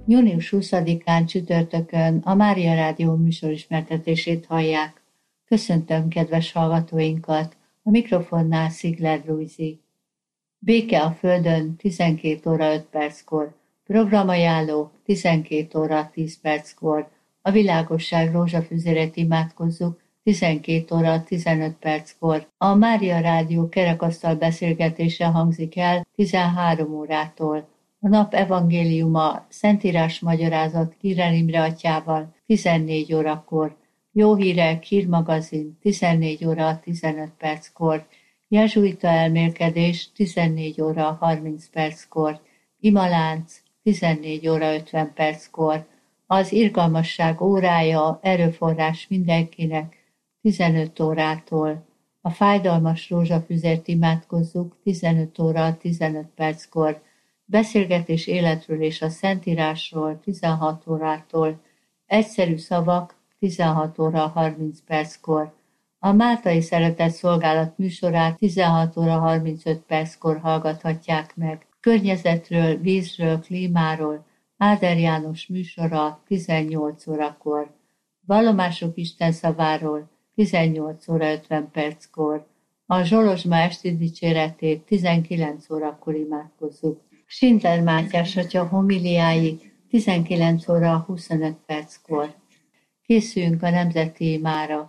Június 20-án csütörtökön a Mária Rádió műsorismertetését hallják. Köszöntöm kedves hallgatóinkat, a mikrofonnál Szigler Lujzi. Béke a Földön 12 óra 5 perckor, programajánló 12 óra 10 perckor, a világosság rózsafüzérét imádkozzuk 12 óra 15 perckor. A Mária Rádió kerekasztal beszélgetése hangzik el 13 órától. A nap evangéliuma Szentírás magyarázat Kirel Imre atyával 14 órakor. Jó hírek hírmagazin 14 óra 15 perckor. Jezsuita elmélkedés 14 óra 30 perckor. Imalánc 14 óra 50 perckor. Az irgalmasság órája erőforrás mindenkinek 15 órától. A fájdalmas rózsafüzért imádkozzuk 15 óra 15 perckor. Beszélgetés életről és a Szentírásról 16 órától. Egyszerű szavak 16 óra 30 perckor. A Máltai Szeretett Szolgálat műsorát 16 óra 35 perckor hallgathatják meg. Környezetről, vízről, klímáról Áder János műsora 18 órakor. Vallomások Isten szaváról 18 óra 50 perckor. A Zsolozsma esti dicséretét 19 órakor imádkozzuk. Schindler Mátyás atya homiliái 19 óra 25 perckor. Készüljünk a nemzeti imára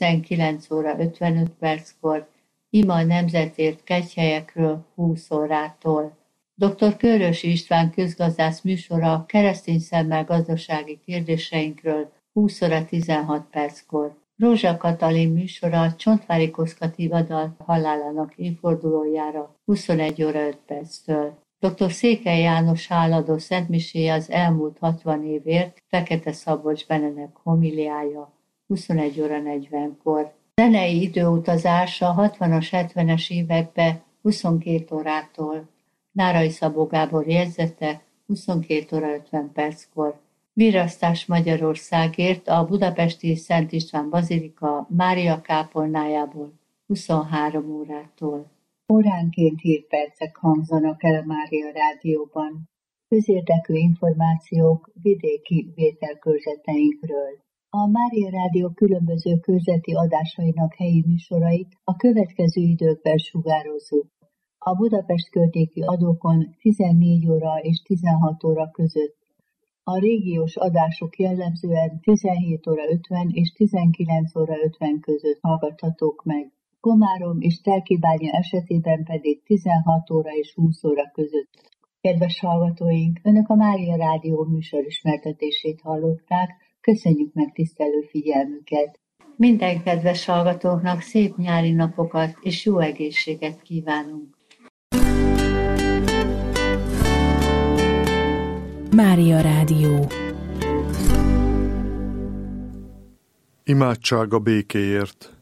19 óra 55 perckor, ima a nemzetért kegyhelyekről 20 órától. Dr. Körösi István közgazdász műsora keresztény szemmel gazdasági kérdéseinkről 20 óra 16 perckor. Rózsa Katalin műsora Csontvári Koszka Tivadar halálának évfordulójára 21 óra 5 perctől. Dr. Székely János háladó szentmiséje az elmúlt 60 évért Fekete Szabolcs Benenek homiliája 21 óra 40-kor. Zenei időutazás a 60-as, 70-es évekbe 22 órától. Nárai Szabó Gábor jegyzete 22 óra 50 perckor. Virasztás Magyarországért a budapesti Szent István Bazilika Mária kápolnájából 23 órától. Óránként hírpercek hangzanak el a Mária Rádióban. Közérdekű információk vidéki vételkörzeteinkről. A Mária Rádió különböző körzeti adásainak helyi műsorait a következő időkben sugározzuk. A Budapest környéki adókon 14 óra és 16 óra között. A régiós adások jellemzően 17 óra 50 és 19 óra 50 között hallgathatók meg. Komárom és Telkibánya esetében pedig 16 óra és 20 óra között. Kedves hallgatóink, Önök a Mária Rádió műsorismertetését hallották, köszönjük megtisztelő figyelmüket. Minden kedves hallgatóknak szép nyári napokat és jó egészséget kívánunk. Mária Rádió. Imádság a békéért.